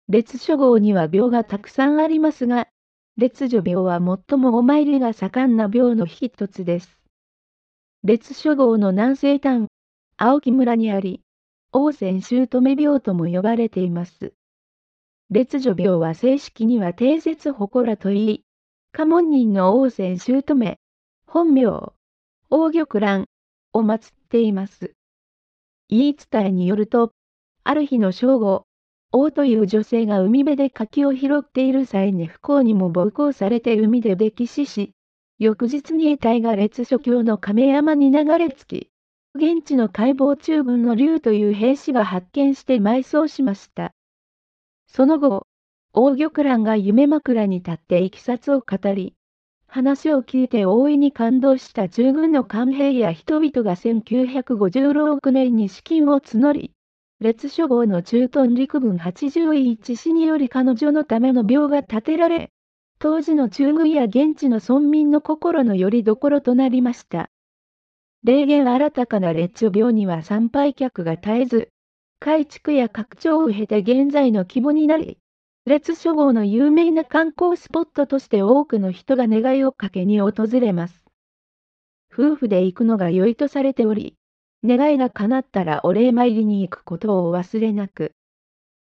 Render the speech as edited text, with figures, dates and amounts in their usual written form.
列諸号には廟がたくさんありますが、列諸廟は最もお参りが盛んな廟の一つです。列諸号の南西端、青木村にあり、王泉姑廟とも呼ばれています。列諸廟は正式には定説祠といい、家紋人の王泉姑、本名、王玉蘭を祀っています。言い伝えによると、ある日の正午、王という女性が海辺で牡蠣を拾っている際に不幸にも暴行されて海で溺死し、翌日に遺体が列諸郷の亀山に流れ着き、現地の解剖中軍の竜という兵士が発見して埋葬しました。その後、王玉蘭が夢枕に立っていきさつを語り、話を聞いて大いに感動した中軍の官兵や人々が1956年に資金を募り、列諸号の駐屯陸軍81師により彼女のための廟が建てられ、当時の中軍や現地の村民の心の拠り所となりました。霊験新たかな列諸廟には参拝客が絶えず、改築や拡張を経て現在の規模になり、列諸号の有名な観光スポットとして多くの人が願いをかけに訪れます。夫婦で行くのが良いとされており、願いが叶ったらお礼参りに行くことをお忘れなく。